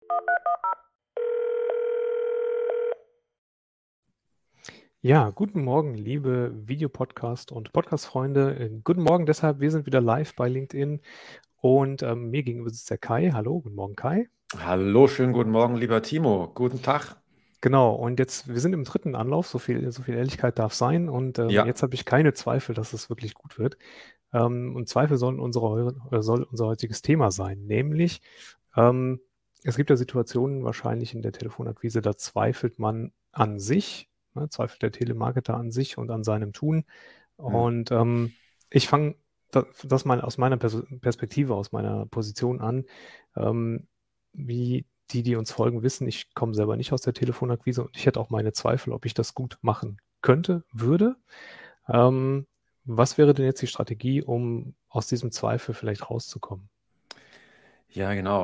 Ja, guten Morgen, liebe Videopodcast und Podcast-Freunde. Guten Morgen deshalb, wir sind wieder live bei LinkedIn und mir gegenüber sitzt der Kai. Hallo, guten Morgen, Kai. Hallo, schönen guten Morgen, lieber Timo. Guten Tag. Genau, und jetzt, wir sind im dritten Anlauf, so viel Ehrlichkeit darf sein und Ja, jetzt habe ich keine Zweifel, dass es wirklich gut wird. Und Zweifel soll unser heutiges Thema sein, nämlich ähm, es gibt ja Situationen wahrscheinlich in der Telefonakquise, da zweifelt man an sich, ne, zweifelt der Telemarketer an sich und an seinem Tun. hm. Und ich fange das mal aus meiner Perspektive, aus meiner Position an, wie die uns folgen, wissen, ich komme selber nicht aus der Telefonakquise und ich hätte auch meine Zweifel, ob ich das gut machen könnte, würde. Ähm, Was wäre denn jetzt die Strategie, um aus diesem Zweifel vielleicht rauszukommen? Ja, genau.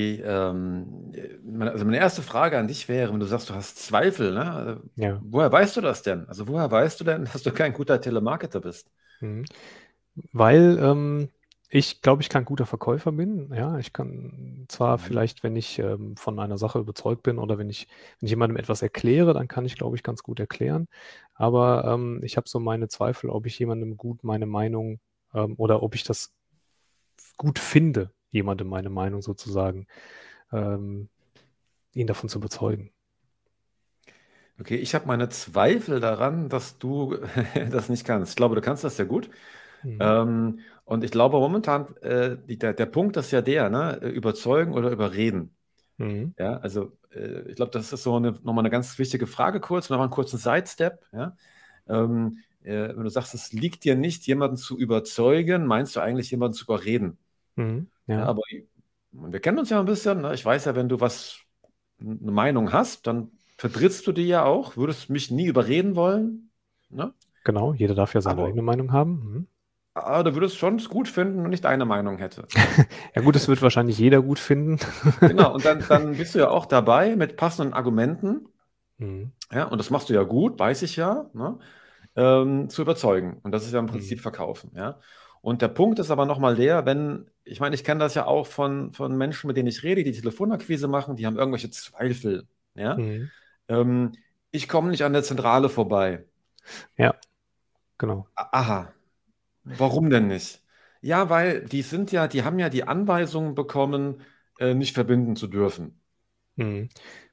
Also meine erste Frage an dich wäre, wenn du sagst, du hast Zweifel, ne? Ja. Woher weißt du das denn? Also woher weißt du denn, dass du kein guter Telemarketer bist? Mhm. Weil ich glaube, ich kein guter Verkäufer bin. Ja, ich kann zwar Mhm. vielleicht, wenn ich von einer Sache überzeugt bin oder wenn ich jemandem etwas erkläre, dann kann ich, glaube ich, ganz gut erklären. Aber ich habe so meine Zweifel, ob ich jemandem gut meine Meinung oder ob ich das gut finde, jemandem meine Meinung sozusagen, ähm, ihn davon zu überzeugen. Okay, ich habe meine Zweifel daran, dass du das nicht kannst. Ich glaube, du kannst das sehr gut. Mhm. Und ich glaube momentan, der Punkt ist ja der, ne? Überzeugen oder überreden. Mhm. Ja, also ich glaube, das ist so nochmal eine ganz wichtige Frage kurz, nochmal einen kurzen Sidestep. Ja? Wenn du sagst, es liegt dir nicht, jemanden zu überzeugen, meinst du eigentlich jemanden zu überreden. Mhm. Ja, Ja, aber wir kennen uns ja ein bisschen. Ne? Ich weiß ja, wenn du eine Meinung hast, dann vertrittst du die ja auch, würdest mich nie überreden wollen. Ne? genau. Jeder darf ja seine Aber, eigene Meinung haben. Mhm. aber du würdest schon es gut finden, wenn ich deine Meinung hätte. Ja gut, das wird wahrscheinlich jeder gut finden. Genau, und dann bist du ja auch dabei mit passenden Argumenten. Mhm. Ja, und das machst du ja gut, weiß ich ja. Ne? Zu überzeugen. Und das ist ja im Prinzip Mhm. Verkaufen. Ja? Und der Punkt ist aber nochmal der, ich meine, ich kenne das ja auch von Menschen, mit denen ich rede, die Telefonakquise machen, die haben irgendwelche Zweifel. Ja? Mhm. Ähm, Ich komme nicht an der Zentrale vorbei. Ja, genau. Aha, warum denn nicht? Ja, weil die haben ja die Anweisung bekommen, nicht verbinden zu dürfen. Mhm.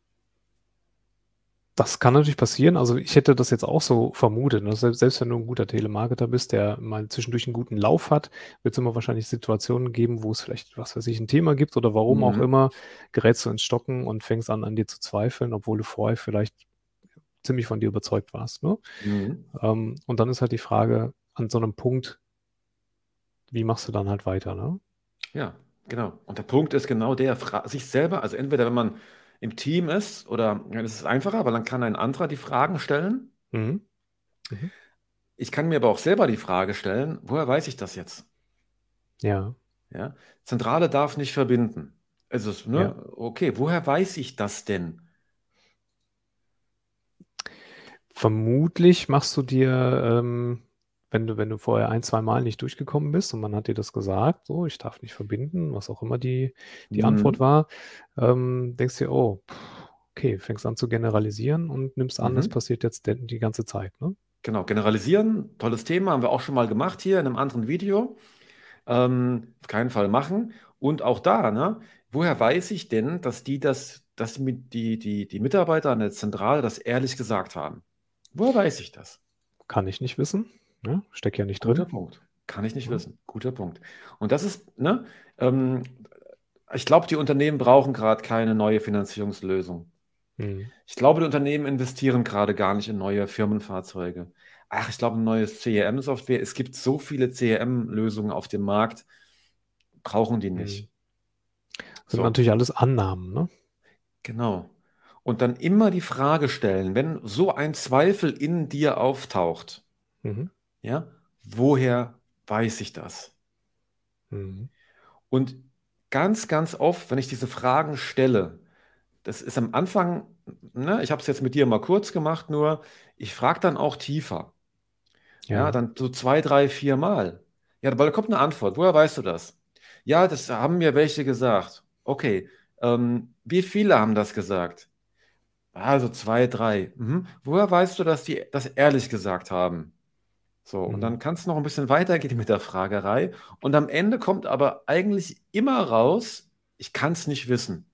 Das kann natürlich passieren. Also ich hätte das jetzt auch so vermutet. Ne? Selbst wenn du ein guter Telemarketer bist, der mal zwischendurch einen guten Lauf hat, wird es immer wahrscheinlich Situationen geben, wo es vielleicht, was weiß ich, ein Thema gibt oder warum auch Mhm. immer, gerätst du ins Stocken und fängst an dir zu zweifeln, obwohl du vorher vielleicht ziemlich von dir überzeugt warst. Ne? Mhm. Und dann ist halt die Frage, an so einem Punkt, wie machst du dann halt weiter, ne? Ja, genau. Und der Punkt ist genau der, sich selber, also entweder wenn man im Team ist oder ja, das ist einfacher, weil dann kann ein anderer die Fragen stellen. Mhm. Mhm. Ich kann mir aber auch selber die Frage stellen, woher weiß ich das jetzt? Ja, Ja? Zentrale darf nicht verbinden. Also, ja. ne, okay, woher weiß ich das denn? Vermutlich machst du dir, wenn du vorher ein, zwei Mal nicht durchgekommen bist und man hat dir das gesagt, so, ich darf nicht verbinden, was auch immer die Antwort Mhm. war, denkst dir, oh, okay, fängst an zu generalisieren und nimmst an, das Mhm. passiert jetzt die ganze Zeit, ne? Genau, generalisieren, tolles Thema, haben wir auch schon mal gemacht hier in einem anderen Video. Auf keinen Fall machen. Und auch da, ne, woher weiß ich denn, dass die Mitarbeiter an der Zentrale das ehrlich gesagt haben? Woher weiß ich das? Kann ich nicht wissen, ne? Steck ja nicht Guter drin. Punkt. Kann ich nicht Ne? wissen. Guter Punkt. Und das ist, ne, ähm, ich glaube, die Unternehmen brauchen gerade keine neue Finanzierungslösung. Mhm. Ich glaube, die Unternehmen investieren gerade gar nicht in neue Firmenfahrzeuge. Ach, ich glaube, ein neues CRM-Software. Es gibt so viele CRM-Lösungen auf dem Markt, brauchen die Mhm. nicht. Sind So. natürlich alles Annahmen, ne? Genau. Und dann immer die Frage stellen, wenn so ein Zweifel in dir auftaucht, Mhm. ja, woher weiß ich das? Mhm. Und ganz, ganz oft, wenn ich diese Fragen stelle, das ist am Anfang, ne, ich habe es jetzt mit dir mal kurz gemacht, nur ich frage dann auch tiefer. Ja, Ja. dann so zwei, drei, vier Mal. Ja, weil da kommt eine Antwort. Woher weißt du das? Ja, das haben mir welche gesagt. Okay. Wie viele haben das gesagt? Also 2, 3. Mhm. Woher weißt du, dass die das ehrlich gesagt haben? So, und Mhm. dann kann es noch ein bisschen weitergehen mit der Fragerei. Und am Ende kommt aber eigentlich immer raus, ich kann es nicht wissen.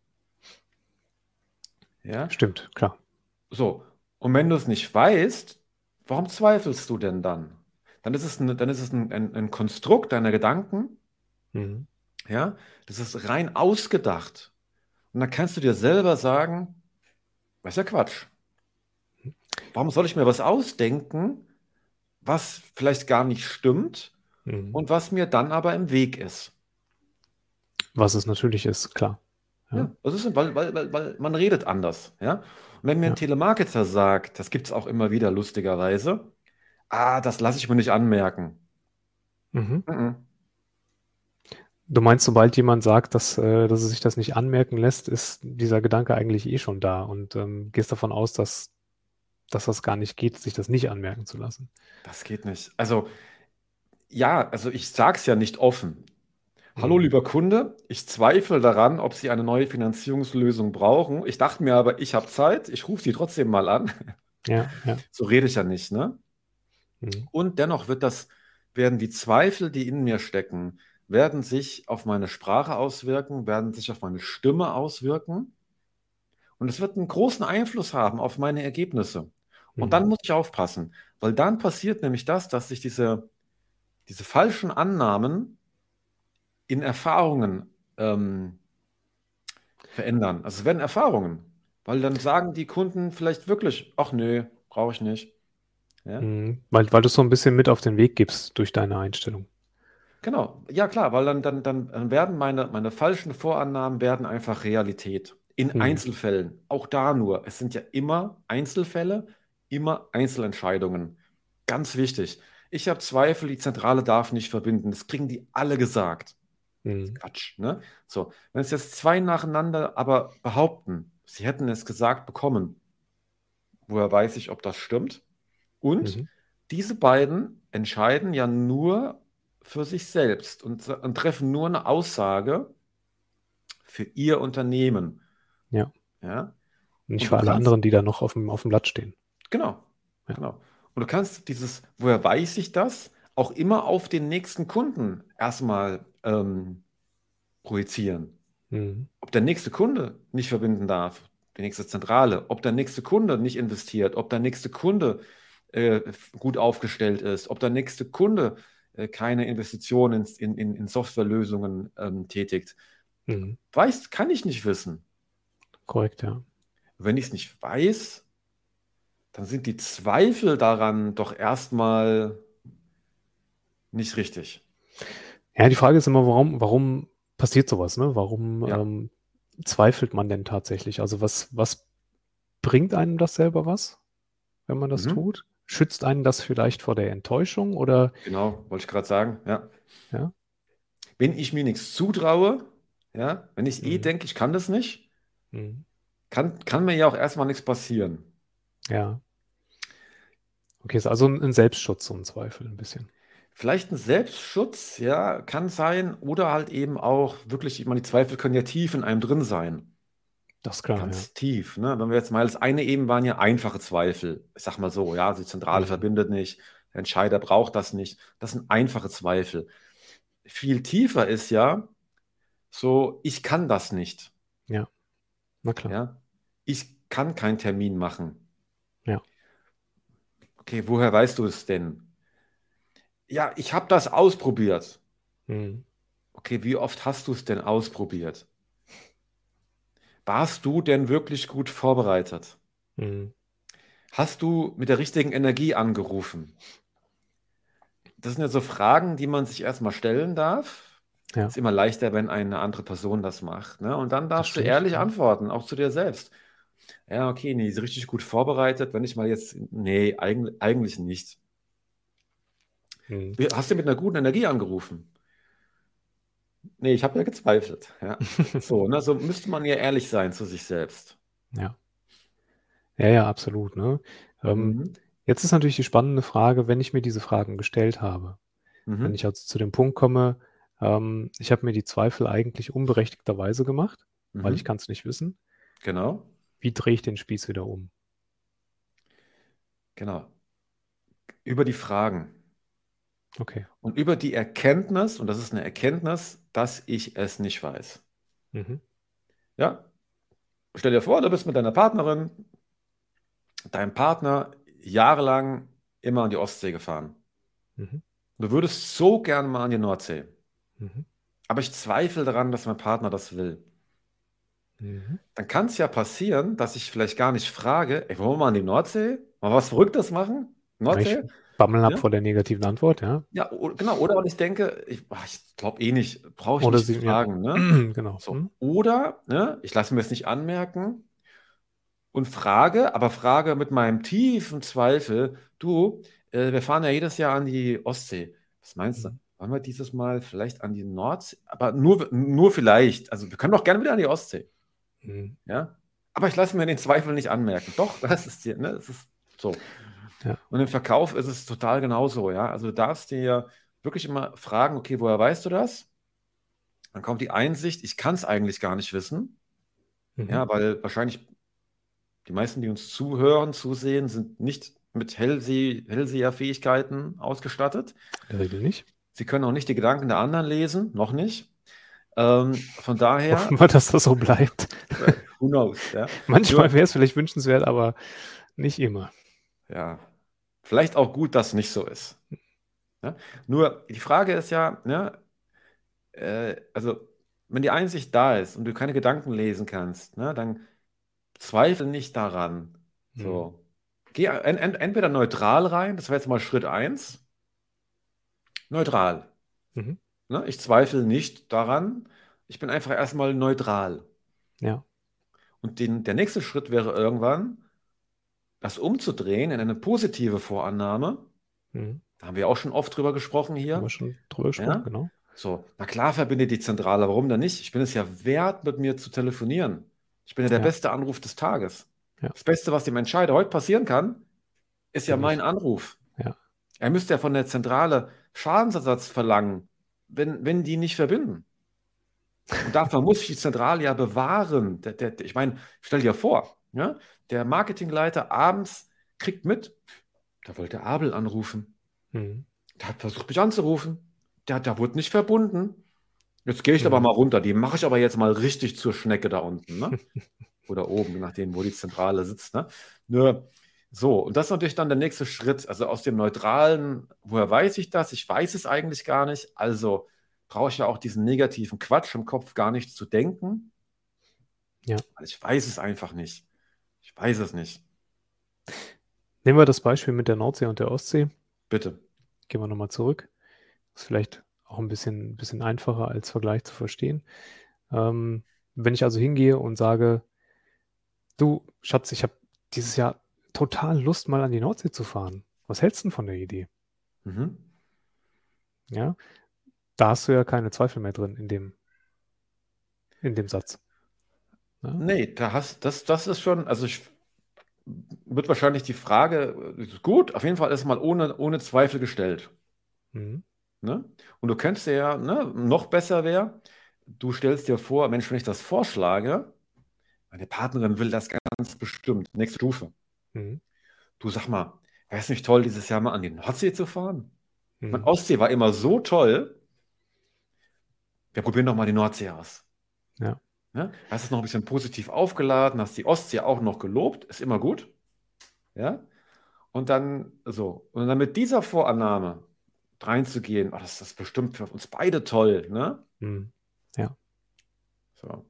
Ja, Stimmt, klar. so. Und wenn du es nicht weißt, warum zweifelst du denn dann? Dann ist es ein Konstrukt deiner Gedanken, Mhm. ja, das ist rein ausgedacht. Und dann kannst du dir selber sagen, was ist ja Quatsch. Warum soll ich mir was ausdenken, was vielleicht gar nicht stimmt Mhm. und was mir dann aber im Weg ist? Was es natürlich ist, klar. Ja, Ja, das ist, weil man redet anders. Ja? Und wenn mir ein ja. Telemarketer sagt, das gibt es auch immer wieder lustigerweise, das lasse ich mir nicht anmerken. Mhm. Mhm. Du meinst, sobald jemand sagt, dass er sich das nicht anmerken lässt, ist dieser Gedanke eigentlich eh schon da und gehst davon aus, dass das gar nicht geht, sich das nicht anmerken zu lassen. Das geht nicht. Also, ja, also ich sage es ja nicht offen. Hallo, Mhm. lieber Kunde, ich zweifle daran, ob Sie eine neue Finanzierungslösung brauchen. Ich dachte mir aber, ich habe Zeit, ich rufe Sie trotzdem mal an. Ja, ja. So rede ich ja nicht, ne? Mhm. Und dennoch werden die Zweifel, die in mir stecken, werden sich auf meine Sprache auswirken, werden sich auf meine Stimme auswirken. Und es wird einen großen Einfluss haben auf meine Ergebnisse. Und dann Mhm. muss ich aufpassen, weil dann passiert nämlich das, dass sich diese falschen Annahmen in Erfahrungen verändern. Also es werden Erfahrungen, weil dann sagen die Kunden vielleicht wirklich, ach nö, brauche ich nicht. Ja? Mhm. Weil du es so ein bisschen mit auf den Weg gibst durch deine Einstellung. Genau, ja klar, weil dann werden meine falschen Vorannahmen werden einfach Realität. In Mhm. Einzelfällen, auch da nur. Es sind ja immer Einzelfälle, immer Einzelentscheidungen. Ganz wichtig. Ich habe Zweifel, die Zentrale darf nicht verbinden. Das kriegen die alle gesagt. Mhm. Quatsch, ne? So, wenn es jetzt zwei nacheinander aber behaupten, sie hätten es gesagt bekommen, woher weiß ich, ob das stimmt? Und Mhm. diese beiden entscheiden ja nur für sich selbst und treffen nur eine Aussage für ihr Unternehmen. Ja. Ja? Nicht Und du für alle kannst, anderen, die da noch auf dem Blatt stehen. genau, Ja. genau. Und du kannst woher weiß ich das, auch immer auf den nächsten Kunden erstmal projizieren. Mhm. Ob der nächste Kunde nicht verbinden darf, die nächste Zentrale, ob der nächste Kunde nicht investiert, ob der nächste Kunde gut aufgestellt ist, ob der nächste Kunde keine Investitionen in Softwarelösungen tätigt. Mhm. Kann ich nicht wissen. Korrekt, ja. Wenn ich es nicht weiß, dann sind die Zweifel daran doch erstmal nicht richtig. Ja, die Frage ist immer, warum passiert sowas, ne? Warum Ja. zweifelt man denn tatsächlich? Also was bringt einem das selber was, wenn man das Mhm. tut? Schützt einen das vielleicht vor der Enttäuschung oder Genau, wollte ich gerade sagen. Ja. ja? Wenn ich mir nichts zutraue, ja, wenn ich Mhm. denke, ich kann das nicht, Mhm. kann mir ja auch erstmal nichts passieren. Ja. Okay, ist also ein Selbstschutz, so ein Zweifel ein bisschen. Vielleicht ein Selbstschutz, ja, kann sein, oder halt eben auch wirklich, ich meine, die Zweifel können ja tief in einem drin sein. Das ist klar, ja. Ganz tief, ne? Wenn wir jetzt mal, das eine eben waren ja einfache Zweifel. Ich sag mal so, ja, die Zentrale Mhm. verbindet nicht, der Entscheider braucht das nicht. Das sind einfache Zweifel. Viel tiefer ist ja so, ich kann das nicht, Ja, na klar. ja. Ich kann keinen Termin machen. Ja. Okay, woher weißt du es denn? Ja, ich habe das ausprobiert. Mhm. Okay, wie oft hast du es denn ausprobiert? Warst du denn wirklich gut vorbereitet? Mhm. Hast du mit der richtigen Energie angerufen? Das sind ja so Fragen, die man sich erstmal stellen darf. Ja, Ist immer leichter, wenn eine andere Person das macht, ne? Und dann das darfst du stimmt. ehrlich Ja. antworten, auch zu dir selbst. Ja, okay, nee, ist richtig gut vorbereitet. Wenn ich mal jetzt, nee, eigentlich nicht. Mhm. Hast du mit einer guten Energie angerufen? Nee, ich habe ja gezweifelt. Ja. So, ne, so müsste man ja ehrlich sein zu sich selbst. Ja. Ja, ja, absolut, ne? Ähm, Mhm. Jetzt ist natürlich die spannende Frage, wenn ich mir diese Fragen gestellt habe, wenn Mhm. ich also zu dem Punkt komme, ich habe mir die Zweifel eigentlich unberechtigterweise gemacht. weil ich Mhm. kann es nicht wissen. Genau. Wie drehe ich den Spieß wieder um? Genau. Über die Fragen Okay. und über die Erkenntnis, und das ist eine Erkenntnis, dass ich es nicht weiß. Mhm. Ja? Stell dir vor, du bist mit deiner Partnerin, deinem Partner jahrelang immer an die Ostsee gefahren. Mhm. Du würdest so gern mal an die Nordsee. Mhm. Aber ich zweifle daran, dass mein Partner das will. Mhm. Dann kann es ja passieren, dass ich vielleicht gar nicht frage, ey, wollen wir mal an die Nordsee? Mal was Verrücktes machen? Ich Nordsee? bammel ab Ja, vor der negativen Antwort, ja. ja genau. Oder und ich denke, ich glaube eh nicht, brauche ich Oder nicht sie, zu ja, fragen, ne? genau. So. Oder, ne, ich lasse mir es nicht anmerken und frage, aber frage mit meinem tiefen Zweifel, du, wir fahren ja jedes Jahr an die Ostsee. Was meinst du? Mhm. Wollen wir dieses Mal vielleicht an die Nordsee? Aber nur vielleicht. Also wir können doch gerne wieder an die Ostsee. Mhm. Ja? Aber ich lasse mir den Zweifel nicht anmerken. Doch, das ist dir, ne? Das ist so. Ja. Und im Verkauf ist es total genauso, ja. Also du darfst dir wirklich immer fragen, okay, woher weißt du das? Dann kommt die Einsicht, ich kann es eigentlich gar nicht wissen. Mhm. Ja, weil wahrscheinlich die meisten, die uns zuhören, zusehen, sind nicht mit Hellseherfähigkeiten ausgestattet. In der Regel nicht. Sie können auch nicht die Gedanken der anderen lesen, noch nicht. Von daher, Hoffen wir, dass das so bleibt. who knows, ja. Manchmal Nur, wäre es vielleicht wünschenswert, aber nicht immer. ja, vielleicht auch gut, dass nicht so ist. Ja? Nur die Frage ist ja, ne, also wenn die Einsicht da ist und du keine Gedanken lesen kannst, ne, dann zweifle nicht daran. Mhm. So. Geh entweder neutral rein, das wäre jetzt mal Schritt 1. Neutral. Mhm. Ne? Ich zweifle nicht daran. Ich bin einfach erstmal neutral. Ja. Und der nächste Schritt wäre irgendwann, das umzudrehen in eine positive Vorannahme. Mhm. Da haben wir auch schon oft drüber gesprochen Haben wir hier. schon drüber gesprochen, Ja? genau. So, na klar verbindet die Zentrale, warum denn nicht? Ich bin es ja wert, mit mir zu telefonieren. Ich bin ja der Ja, beste Anruf des Tages. ja, Das Beste, was dem Entscheider heute passieren kann, ist ja bin mein ich. Anruf. Ja. Er müsste ja von der Zentrale Schadensersatz verlangen, wenn die nicht verbinden. Und dafür muss ich die Zentrale ja bewahren. Ich meine, stell dir vor, ja, der Marketingleiter abends kriegt mit, da wollte Abel anrufen. Mhm. Der hat versucht, mich anzurufen. Der wurde nicht verbunden. Jetzt gehe ich aber Mhm. mal runter. Die mache ich aber jetzt mal richtig zur Schnecke da unten, ne? Oder oben, je nachdem, wo die Zentrale sitzt, ne? Nur so, und das ist natürlich dann der nächste Schritt. Also aus dem Neutralen, woher weiß ich das? Ich weiß es eigentlich gar nicht. Also brauche ich ja auch diesen negativen Quatsch im Kopf gar nicht zu denken. Ja. Weil ich weiß es einfach nicht. Ich weiß es nicht. Nehmen wir das Beispiel mit der Nordsee und der Ostsee. Bitte. Gehen wir nochmal zurück. Ist vielleicht auch ein bisschen einfacher als Vergleich zu verstehen. Wenn ich also hingehe und sage, du, Schatz, ich habe dieses Jahr total Lust, mal an die Nordsee zu fahren. Was hältst du denn von der Idee? Mhm. Ja, da hast du ja keine Zweifel mehr drin in dem Satz. Ja? Nee, das ist schon, also wird wahrscheinlich die Frage, ist gut, auf jeden Fall ist mal ohne Zweifel gestellt. Mhm. Ne? Und du könntest dir ja, ne, noch besser wäre, du stellst dir vor, Mensch, wenn ich das vorschlage, meine Partnerin will das ganz bestimmt, nächste Stufe. Mhm. Du sag mal, wäre es nicht toll, dieses Jahr mal an die Nordsee zu fahren? Meine Mhm. Ostsee war immer so toll, wir probieren doch mal die Nordsee aus. Ja. Ne? Hast es noch ein bisschen positiv aufgeladen, hast die Ostsee auch noch gelobt, ist immer gut. Ja? Und dann so, und dann mit dieser Vorannahme reinzugehen, oh, das ist bestimmt für uns beide toll, ne? Mhm. Ja. So.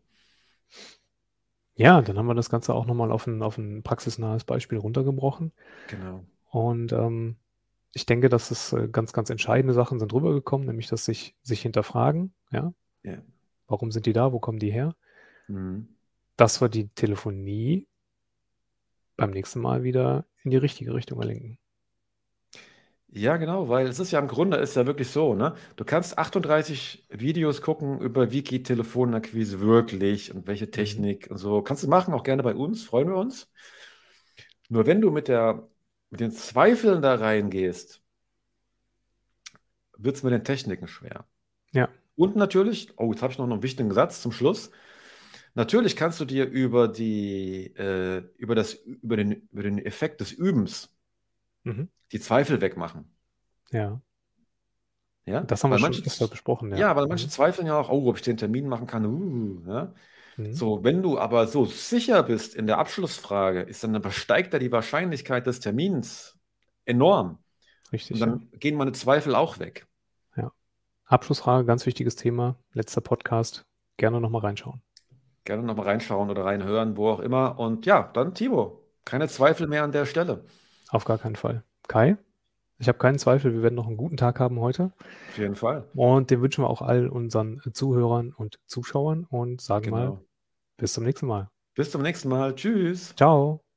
Ja, dann haben wir das Ganze auch nochmal auf ein praxisnahes Beispiel runtergebrochen. Genau. Und ich denke, dass es ganz, ganz entscheidende Sachen sind rübergekommen, nämlich dass sich hinterfragen, ja, Ja. warum sind die da, wo kommen die her? Mhm. Dass wir die Telefonie beim nächsten Mal wieder in die richtige Richtung lenken. Ja, genau, weil es ist ja im Grunde ist ja wirklich so, ne? Du kannst 38 Videos gucken über wie geht Telefonakquise wirklich und welche Mhm. Technik und so. Kannst du machen, auch gerne bei uns, freuen wir uns. Nur wenn du mit den Zweifeln da reingehst, wird es mit den Techniken schwer. Ja. Und natürlich, oh, jetzt habe ich noch einen wichtigen Satz zum Schluss. Natürlich kannst du dir über den Effekt des Übens Mhm. die Zweifel wegmachen. Ja, Ja? das haben wir Weil schon öfter besprochen, ja. ja, weil manche Mhm. zweifeln ja auch, oh, ob ich den Termin machen kann. Ja? Mhm. So, wenn du aber so sicher bist in der Abschlussfrage, dann übersteigt da die Wahrscheinlichkeit des Termins enorm. Und Richtig, ja. dann gehen meine Zweifel auch weg. Ja. Abschlussfrage, ganz wichtiges Thema. Letzter Podcast. Gerne nochmal reinschauen. Gerne nochmal reinschauen oder reinhören, wo auch immer. Und ja, dann Timo, keine Zweifel mehr an der Stelle. Auf gar keinen Fall. Kai, ich habe keinen Zweifel, wir werden noch einen guten Tag haben heute. Auf jeden Fall. Und den wünschen wir auch all unseren Zuhörern und Zuschauern und sagen mal, Genau. bis zum nächsten Mal. Bis zum nächsten Mal. Tschüss. Ciao.